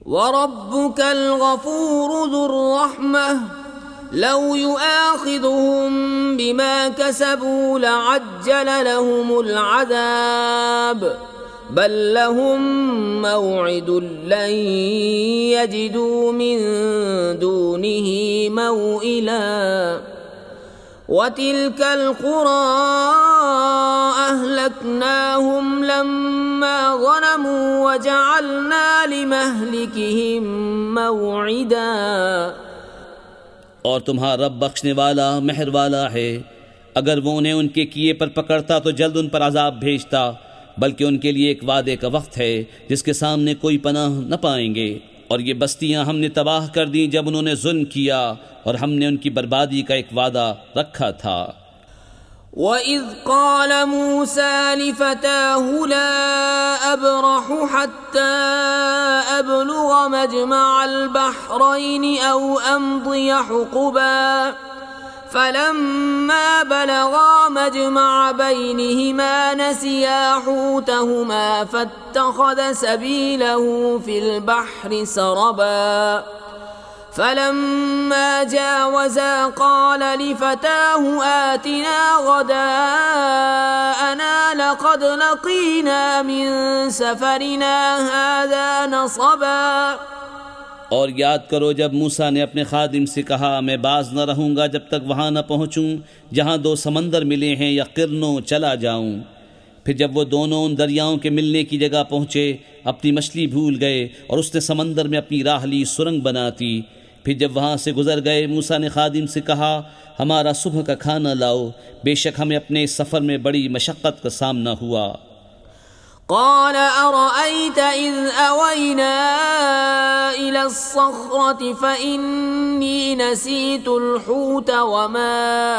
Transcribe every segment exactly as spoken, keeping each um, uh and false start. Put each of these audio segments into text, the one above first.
वरब्बुकल गफूरु ज़ुर रहमह लौ युआखिज़ुहुम बिमा कसबू लअज्जल लहुमुल अज़ाब बल लहुम मौइदुन लन यजिदू मिन दूनिही मौइला वतिल्कल क़ुरा अहलकनाहुम लम्मा ज़लमू वजअलना लिमहलिकिहिम मौइदा। और तुम्हारा रब बख्शने वाला मेहर वाला है, अगर वो उन्हें उनके किए पर पकड़ता तो जल्द उन पर अजाब भेजता, बल्कि उनके लिए एक वादे का वक्त है जिसके सामने कोई पनाह न पाएंगे। और ये बस्तियां हमने तबाह कर दी जब उन्होंने जुल्म किया, और हमने उनकी बर्बादी का एक वादा रखा था। वइज़ क़ाल मूसा लिफ़ताहु ला अब्रहु हत्ता अब्लुग़ मजमअल बहरैनि औ अम्दिय हुक़बा फलम्मा बलगा मजमअ बैनिहिमा नसिया हूतहुमा फत्तख़ज़ सबीलहु फ़िल बहरि सरबा फलम्मा जावज़ा क़ाल लिफ़ताहु आतिना ग़दाअना लक़द लक़ीना मिन सफ़रिना हाज़ा नसबा। और याद करो जब मूसा ने अपने खादिम से कहा, मैं बाज न रहूँगा जब तक वहाँ न पहुँचूँ जहाँ दो समंदर मिले हैं या किरणों चला जाऊँ। फिर जब वो दोनों उन दरियाओं के मिलने की जगह पहुँचे, अपनी मछली भूल गए और उसने समंदर में अपनी राह ली सुरंग बनाती। फिर जब वहाँ से गुजर गए, मूसा ने खादिम से कहा, हमारा सुबह का खाना लाओ, बेशक हमें अपने सफ़र में बड़ी मशक्क़त का सामना हुआ। क़ाल अरअयत इज़ अवैना इला अस्सख़रति फ़इन्नी नसीतुल हूत वमा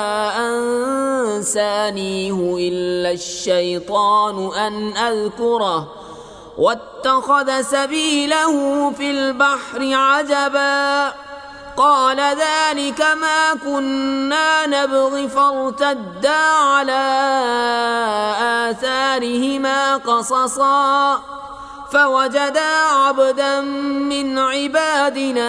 अंसानीहु इल्ला अश्शैतानु अन अज़्कुरहु वत्तख़ज़ सबीलहु फ़िल बहरि अजबा क़ाल ज़ालिक मा कुन्ना नबग़ि फ़र्तद्दा अला आथारिहिमा क़ससा फ़वजदा अब्दन मिन इबादिना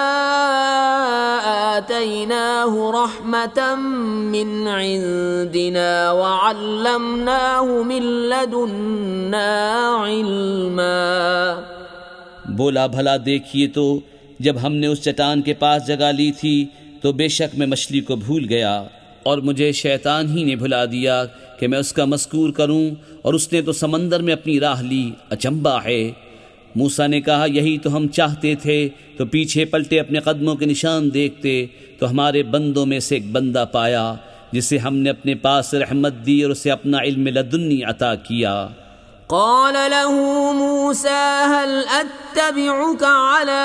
आतैनाहु रहमतम मिन इंदिना वअल्लमनाहु मिन लदुन्ना इल्मा। बोला, भला देखिए तो जब हमने उस चट्टान के पास जगह ली थी तो बेशक मैं मछली को भूल गया और मुझे शैतान ही ने भुला दिया कि मैं उसका मज़कूर करूं, और उसने तो समंदर में अपनी राह ली। अचंबा है। मूसा ने कहा, यही तो हम चाहते थे, तो पीछे पलटे अपने कदमों के निशान देखते तो हमारे बंदों में से एक बंदा पाया जिसे हमने अपने पास रहमत दी और उसे अपना इल्म लदुन्नी अता किया। क़ाल लहू मूसा हल अत्तबिउक अला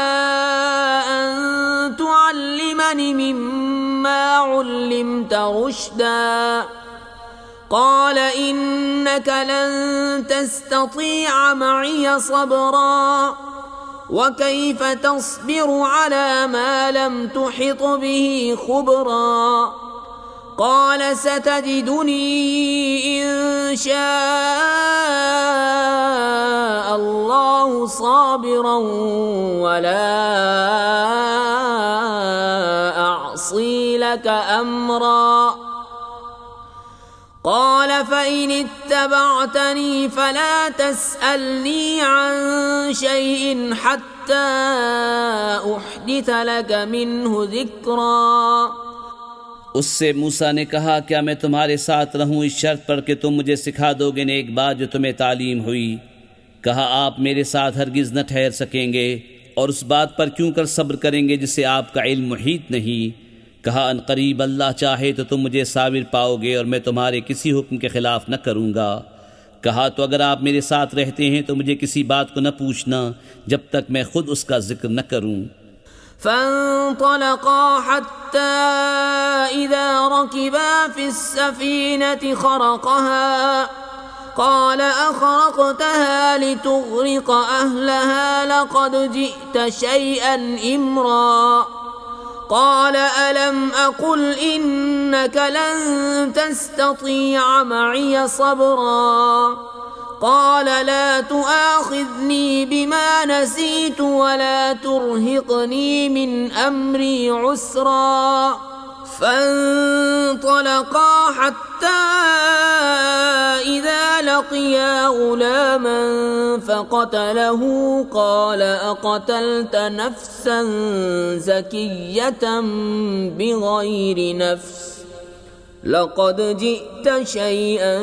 अन तुअल्लिमनी मिम्मा उल्लिमत रुश्दा क़ाल इन्नक लन तस्ततीअ मइय सबरा व कैफ़ तस्बिरु अला मा लम तुहित बिही खुबरा क़ाल सतजिदुनी इंशा अल्लाहु साबिरन वला अअसी लक अम्रा क़ाल फ़इन इत्तबअतनी फ़ला तस्अलनी अन शैइन हत्ता उहदिथ लक मिन्हु ज़िक्रा। उससे मूसा ने कहा, क्या मैं तुम्हारे साथ रहूं इस शर्त पर कि तुम मुझे सिखा दोगे न एक बात जो तुम्हें तालीम हुई। कहा, आप मेरे साथ हरगिज़ न ठहर सकेंगे, और उस बात पर क्यों कर सब्र करेंगे जिससे आपका इल्म मुहीत नहीं। कहा, अनकरीब अल्लाह चाहे तो तुम मुझे साबिर पाओगे और मैं तुम्हारे किसी हुक्म के ख़िलाफ़ न करूँगा। कहा, तो अगर आप मेरे साथ रहते हैं तो मुझे किसी बात को न पूछना जब तक मैं खुद उसका जिक्र न करूँ। फंतलक़ा हत्ता इज़ा रकिबा फ़िस्सफ़ीनति ख़रक़हा क़ाल अख़रक़तहा लितुग़रिक़ अहलहा लक़द जि'त शैअन इम्रा क़ाल अलम अक़ुल इन्नक लन तस्ततीअ मइय सबरा قال لا تؤاخذني بما نسيت ولا ترهقني من أمري عسرا فانطلقا حتى إذا لقيا غلاما فقتله قال أقتلت نفسا زكية بغير نفس لقد جئت شيئا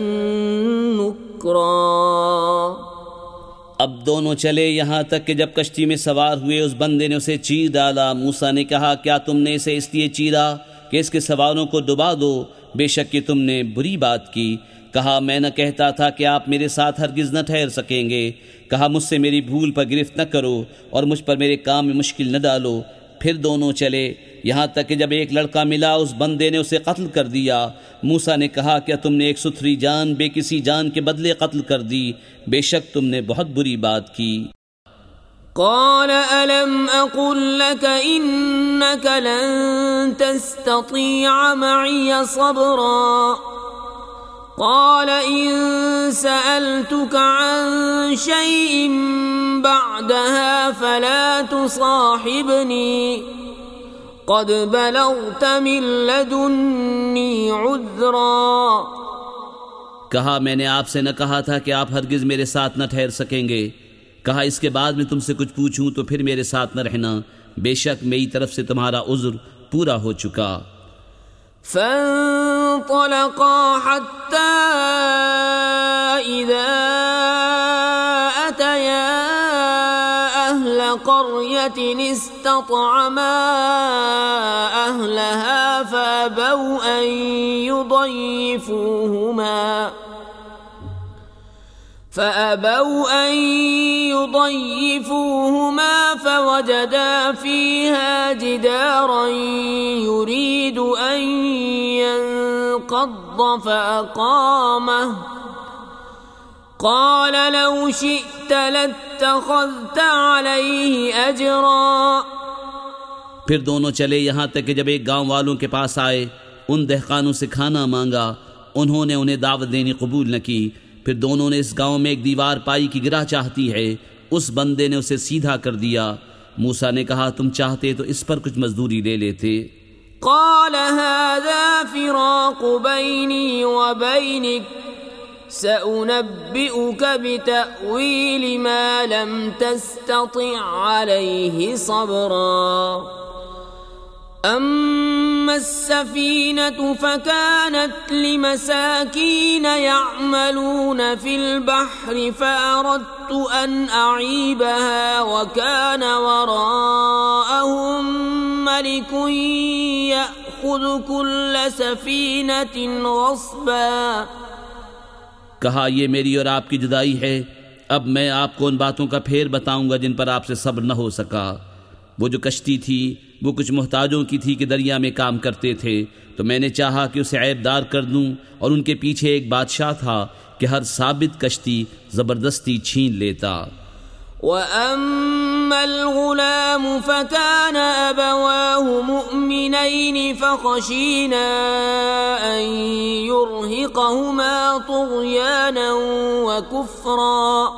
نكرا। अब दोनों चले यहाँ तक कि जब कश्ती में सवार हुए उस बंदे ने उसे चीर डाला। मूसा ने कहा, क्या तुमने इसे इसलिए चीरा कि इसके सवारों को डुबा दो? बेशक कि तुमने बुरी बात की। कहा, मैं न कहता था कि आप मेरे साथ हरगिज़ न ठहर सकेंगे। कहा, मुझसे मेरी भूल पर गिरफ्त न करो और मुझ पर मेरे काम में मुश्किल न डालो। फिर दोनों चले यहाँ तक कि जब एक लड़का मिला उस बंदे ने उसे कत्ल कर दिया। मूसा ने कहा, क्या तुमने एक सुथरी जान बेकिसी जान के बदले कत्ल कर दी? बेशक तुमने बहुत बुरी बात की। قال ألم أقل لك إنك لن تستطيع معي صبرا قال إن سألتك عن شيء بعدها فلا تصاحبني قد بلغت من لدني عذرا। कहा, मैंने आपसे न कहा था कि आप हरगिज़ मेरे साथ न ठहर सकेंगे। कहा, इसके बाद मैं तुमसे कुछ पूछूं तो फिर मेरे साथ न रहना। बेशक मेरी तरफ से तुम्हारा उज़्र पूरा हो चुका। فانطلقا حتى إذا أتيا أهل قرية استطعما أهلها فأبوا أن يضيفوهما فأبوا أن يضيفوهما فوجدا فيها جدارا يريد أن ينقض فأقامه قال لو شئت لاتخذت عليه أجرا। फिर दोनों चले यहाँ तक कि जब एक गांव वालों के पास आए, उन दहकानों से खाना मांगा। उन्होंने उन्हें दावत देनी कबूल न की। फिर दोनों ने इस गांव में एक दीवार पाई कि गिरा चाहती है। उस बंदे ने उसे सीधा कर दिया। मूसा ने कहा, तुम चाहते तो इस पर कुछ मजदूरी ले लेते। قال هذا فراق بيني وبينك سأنبئك بتأويل ما لم تستطع عليه صبرا أما السفينة فكانت لمساكين يعملون في البحر فأردت أن أعيبها وكان وراءهم ملك يأخذ كل سفينة غصبا। कहा, ये मेरी और आपकी जुदाई है। अब मैं आपको उन बातों का फेर बताऊंगा जिन पर आपसे सब्र न हो सका। वो जो कश्ती थी वो कुछ मोहताजों की थी कि दरिया में काम करते थे, तो मैंने चाहा कि उसे ऐबदार कर दूं। और उनके पीछे एक बादशाह था कि हर साबित कश्ती ज़बरदस्ती छीन लेता। وأما الغلام فكان أبواه مؤمنين فخشينا أن يرهقهما طغيانا وكفرا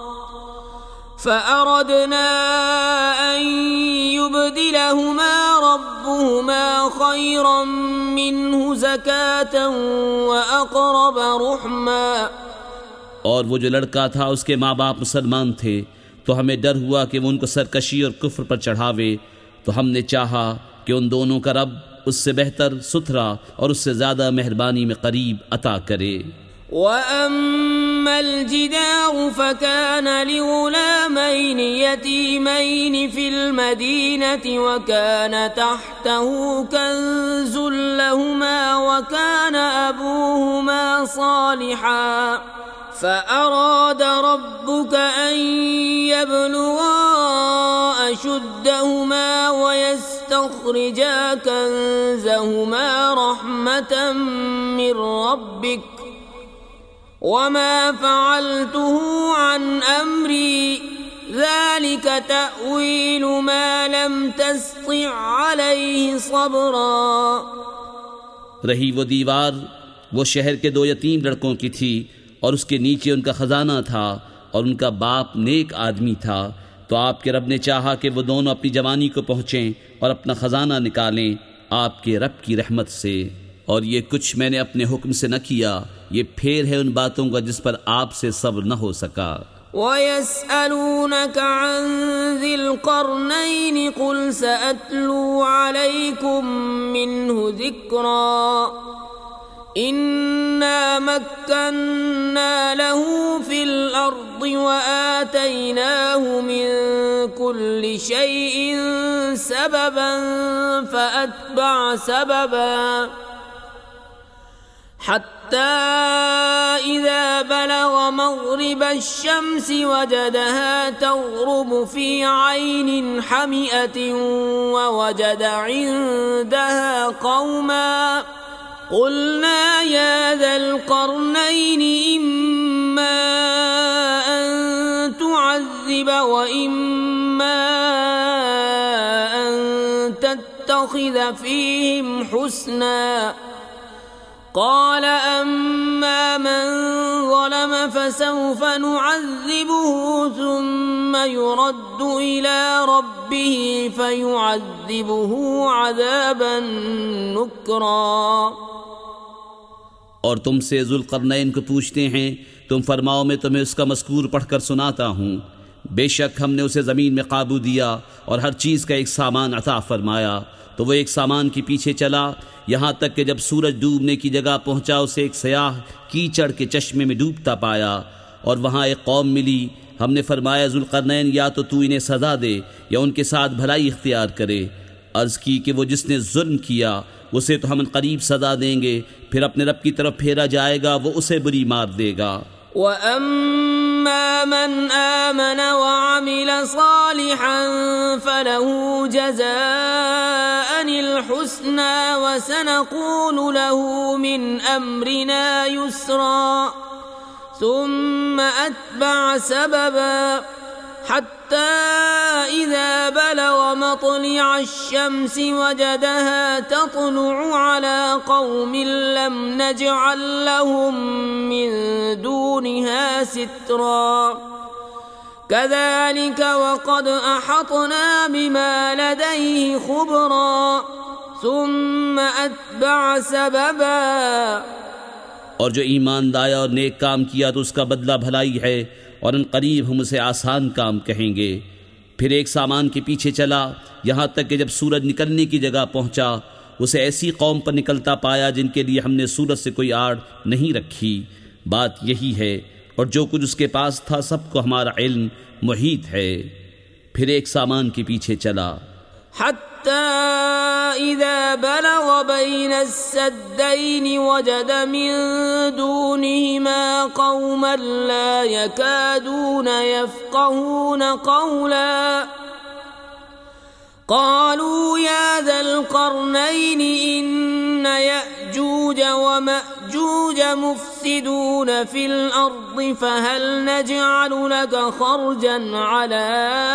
فأردنا أن يبدلهما ربهما خيرا منه زكاة وأقرب رحما। और वो जो लड़का था उसके माँ बाप मुसलमान थे, तो हमें डर हुआ कि वो उनको सरकशी और कुफ्र पर चढ़ावे। तो हमने चाहा कि उन दोनों का रब उससे बेहतर, सुथरा और उससे ज़्यादा मेहरबानी में करीब अता करे। وأما الجدار فكان لغلامين يتيمين في المدينة وكان تحته كنز لهما وكان أبوهما صالحا فأراد ربك أن يبلغا أشدهما ويستخرجا كنزهما رحمة من ربك وما فعلته عن أمري ذلك تأويل ما لم تستطع عليه صبرا। रही वो दीवार वो शहर के दो यतीम लड़कों की थी और उसके नीचे उनका खजाना था और उनका बाप नेक आदमी था, तो आपके रब ने चाहा कि वो दोनों अपनी जवानी को पहुँचें और अपना ख़जाना निकालें आपके रब की रहमत से। और ये कुछ मैंने अपने हुक्म से न किया, ये फेर है उन बातों का जिस पर आपसे सब्र न हो सका। वयस्अलूनक अन ज़िल क़रनैन क़ुल सअत्लू अलैकुम मिन्हु ज़िक्रा इन्ना मक्कन्ना लहू फिल अर्दि व आतैनाहु मिन कुल्लि शैइन सबबन फअत्बअ सबबा हत्ता इज़ा बलग मग़रिब अश-शम्स वजदहा तग़रुबु फ़ी ऐनिन हमिअतिन व वजद इन्दहा क़ौमा क़ुल्ना या ज़ल क़रनैन इम्मा अन तुअज़्ज़िब व इम्मा अन तत्तख़िज़ फ़ीहिम हुस्ना क़ाल अम्मा मन ज़लम फ़सौफ़ नुअज़्ज़िबुहु थुम्मा युरद्दु इला रब्बिही फ़युअज़्ज़िबुहु अज़ाबन नुक्रा। और तुमसे ज़ुल्क़रनैन को पूछते हैं, तुम फरमाओ मैं तुम्हें उसका मज़कूर पढ़कर सुनाता हूँ। बेशक हमने उसे ज़मीन में काबू दिया और हर चीज़ का एक सामान अता फरमाया, तो वो एक सामान के पीछे चला यहाँ तक कि जब सूरज डूबने की जगह पहुँचा उसे एक सयाह कीचड़ के चश्मे में डूबता पाया और वहाँ एक कौम मिली। हमने फरमाया ज़ुल्क़रनैन या तो तू इन्हें सज़ा दे या उनके साथ भलाई इख्तियार करे। अर्ज़ की कि वो जिसने जुल्म किया उसे तो हम करीब सज़ा देंगे, फिर अपने रब की तरफ फेरा जाएगा, वो उसे बुरी मार देगा। वअम्मा मन आमन वअमिल सालिहन फलहु जज़ाअनिल हुस्ना वसनक़ूलु लहु मिन अम्रिना युस्रा सुम्मा अत्बअ सबबा हत्ता इज़ा बलग मत्लिअ अश-शम्स वजदहा तत्लुअु अला क़ौमिन लम नजअल लहुम मिन दूनिहा सित्रा कज़ालिक वक़द अहतना बिमा लदैहि ख़ुबरा सुम्मा अत्बअ सबबा। और जो ईमान लाया और नेक काम किया तो उसका बदला भलाई है और अन करीब हम उसे आसान काम कहेंगे। फिर एक सामान के पीछे चला यहाँ तक कि जब सूरज निकलने की जगह पहुँचा उसे ऐसी कौम पर निकलता पाया जिनके लिए हमने सूरज से कोई आड़ नहीं रखी। बात यही है और जो कुछ उसके पास था सबको हमारा इल्म मुहीत है। फिर एक सामान के पीछे चला हत्ता इज़ा बलग बैन अस्सद्दैन वजद मिन दूनिहिमा क़ौमन ला यकादून यफ़क़हून क़ौला क़ालू या ज़ल क़रनैन इन्न यअजूज व मअजूज मुफ़्सिदून फ़िल अर्ज़ि फ़हल नजअलु लक ख़रजन अला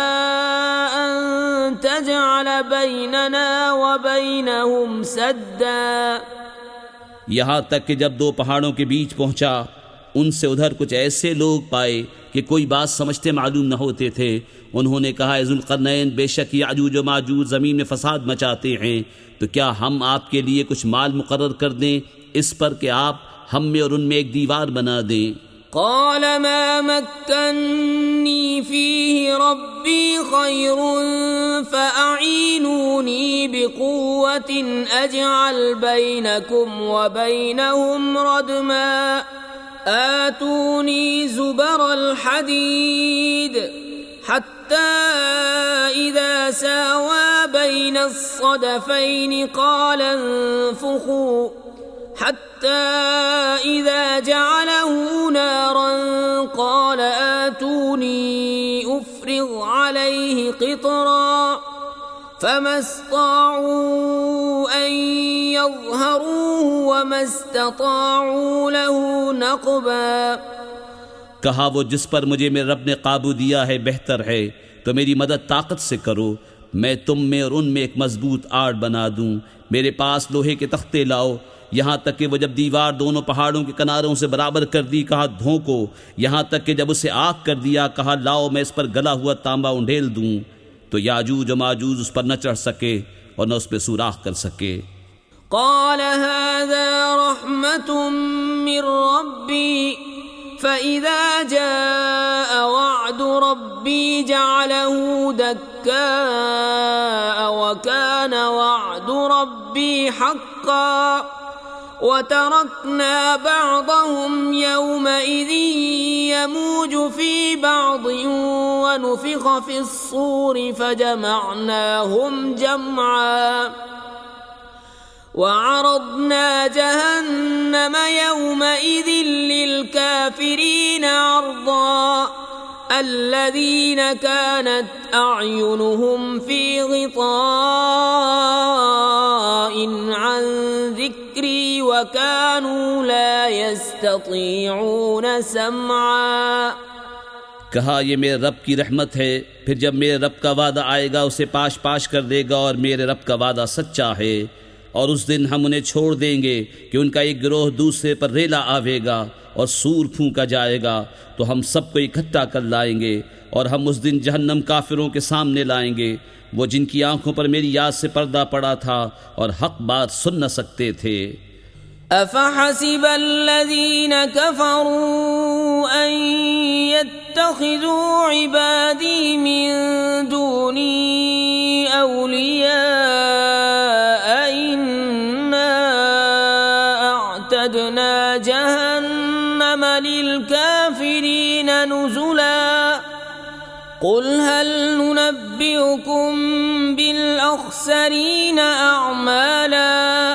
अन तजअल बैनना व बैनहुम सद्दा। यहाँ तक कि जब दो पहाड़ों के बीच पहुँचा उनसे उधर कुछ ऐसे लोग पाए कि कोई बात समझते मालूम न होते थे। उन्होंने कहा, ज़ुल्क़रनैन बेशक याजूज व माजूज ज़मीन में फसाद मचाते हैं, तो क्या हम आपके लिए कुछ माल मुकर्रर कर दें इस पर कि आप हम में और उनमें एक दीवार बना दें। क़ाल मा मक्कन्नी फ़ीहि रब्बी ख़ैरुन फ़अईनूनी बिक़ुव्वतिन अजअल बैनकुम व बैनहुम रदमा आतूनी ज़ुबरल हदीद हत्ता इज़ा सावा बैन अस्सदफ़ैन क़ाल अन्फ़ुख़ू हत्ता इज़ा जअलहू नारन क़ाल आतूनी उफ़्रिग़ अलैहि क़ित्रा फ़मस्ताअू अन यज़हरूहु वमस्तताअू लहू नक़बा। कहा, वो जिस पर मुझे मेरे रब ने काबू दिया है बेहतर है, तो मेरी मदद ताकत से करो, मैं तुम में और उनमें एक मजबूत आड़ बना दूं। मेरे पास लोहे के तख्ते लाओ यहाँ तक कि वो जब दीवार दोनों पहाड़ों के किनारों से बराबर कर दी, कहा धोंको। यहाँ तक कि जब उसे आग कर दिया, कहा लाओ मैं इस पर गला हुआ तांबा उंडेल दूं, तो याजूज और माजूज उस पर न चढ़ सके और न उस पर सुराख कर सके। क़ाल हाज़ा रहमतुम मिर रब्बी फ़इज़ा जाअ वअदु रब्बी जअलहू दक्का व कान वअदु रब्बी हक़्क़ा व तरकना बअदहुम यौमइज़िन यमूज फ़ी बअदिन व नुफ़िख़ फ़िस्सूरि फ़जमअनाहुम जमआ वअरضना जहन्नम यौमइज़िन लिलकाफ़िरीन अर्ज़ा الذين كانت أعينهم في غطاء عن ذكري وكانوا لا يستطيعون سمعا। कहा ये मेरे रब की रहमत है, फिर जब मेरे रब का वादा आएगा उसे पाश पाश कर देगा, और मेरे रब का वादा सच्चा है। और उस दिन हम उन्हें छोड़ देंगे कि उनका एक गिरोह दूसरे पर रेला आवेगा और सूर फूंका जाएगा, तो हम सबको इकट्ठा कर लाएंगे और हम उस दिन जहन्नम काफिरों के सामने लाएंगे, वो जिनकी आंखों पर मेरी याद से पर्दा पड़ा था और हक बात सुन न सकते थे। अफ़हसिब अल्लज़ीन कफ़रू अन यत्तख़िज़ू इबादी मिन दूनी औलिया इन्ना अअतदना जहन्नम लिलकाफ़िरीन नुज़ुला क़ुल हल नुनब्बिउकुम बिलअख़सरीन अअमाला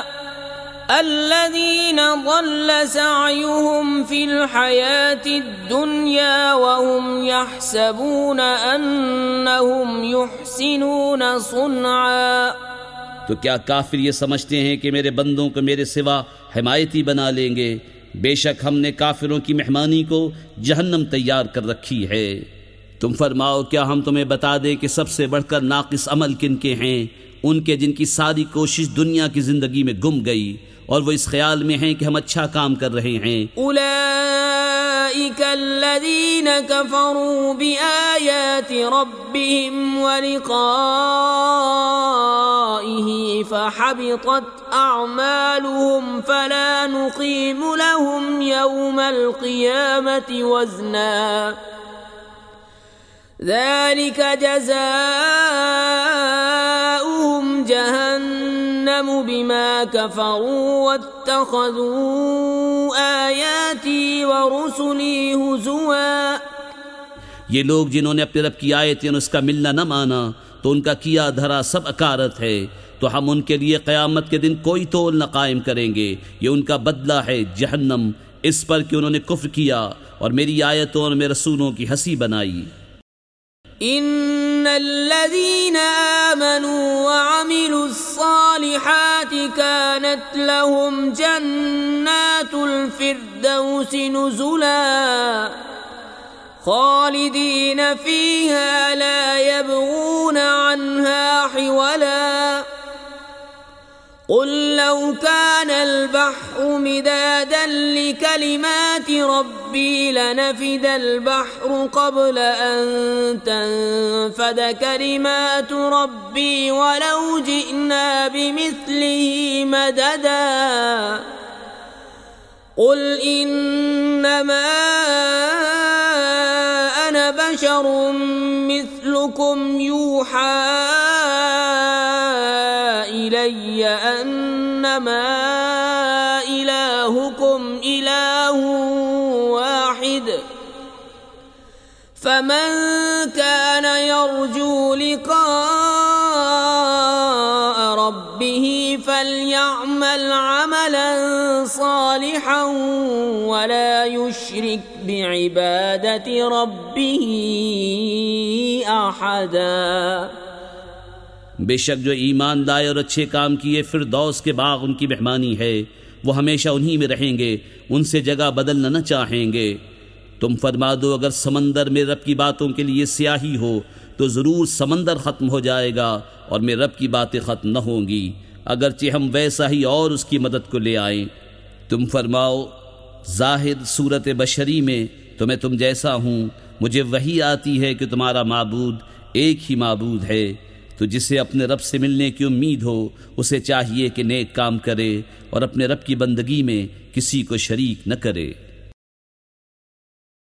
الذين ضل سعيهم في الحياة الدنيا وهم يحسبون أنهم يحسنون صنعا। तो क्या काफिर ये समझते हैं कि मेरे बंदों को मेरे सिवा हिमायती बना लेंगे? बेशक हमने काफिरों की मेहमानी को जहन्नम तैयार कर रखी है। तुम फरमाओ, क्या हम तुम्हें बता दें कि सबसे बढ़कर नाकिस अमल किनके हैं? उनके जिनकी सारी कोशिश दुनिया की जिंदगी में गुम गई और वो इस ख्याल में हैं कि हम अच्छा काम कर रहे हैं। उलाइका अल्लज़ीना कफ़रू बिआयाति रब्बिहिम व लिक़ाइहि फ़हबितत अअमालुहुम फ़ला नुक़ीमु लहुम यौमल क़ियामति वज़ना ذلك جزاؤهم جهنم بما كفروا واتخذوا آياتي ورسلي هزوا। ये लोग जिन्होंने अपने रब की आयतें और उसका मिलना न माना, तो उनका किया धरा सब अकारत है, तो हम उनके लिए क़यामत के दिन कोई तोल न कायम करेंगे। ये उनका बदला है जहन्नम, इस पर कि उन्होंने कुफ्र किया और मेरी आयतों और मेरे रसूलों की हंसी बनाई। इन्नल्लज़ीना आमनू व अमिलुस्सालिहाति कानत लहुम जन्नातुल फिरदौसि नुज़ुला खालिदीन फीहा ला यबगून अन्हा हिवला क़ुल लौ कानल बहरु मिदादन लिकलिमाति रब्बी लनफ़िदल बहरु क़ब्ल अन तनफ़द कलिमातु रब्बी वलौ जिअना बिमिस्लिहि मददा क़ुल इन्नमा अना बशरुम मिस्लुकुम यूहा इलय्य अन्नमा इलाहुकुम इलाहुन वाहिद फमन कान यर्जू लिक़ाअ रब्बिह फल्यअमल अमलन सालिहन वला युश्रिक बिइबादति रब्बिह अहदा। बेशक जो ईमान लाए और अच्छे काम किए, फिरदौस के बाग उनकी मेहमानी है, वो हमेशा उन्हीं में रहेंगे, उनसे जगह बदलना न चाहेंगे। तुम फरमा दो, अगर समंदर में रब की बातों के लिए स्याही हो तो ज़रूर समंदर ख़त्म हो जाएगा और मेरे रब की बातें ख़त्म न होंगी। अगरचे हम वैसा ही और उसकी मदद को ले आएं। तुम फरमाओ, जाहिर सूरत बशरी में तो मैं तुम जैसा हूँ, मुझे वही आती है कि तुम्हारा माबूद एक ही माबूद है। तो जिसे अपने रब से मिलने की उम्मीद हो उसे चाहिए कि नेक काम करे और अपने रब की बंदगी में किसी को शरीक न करे।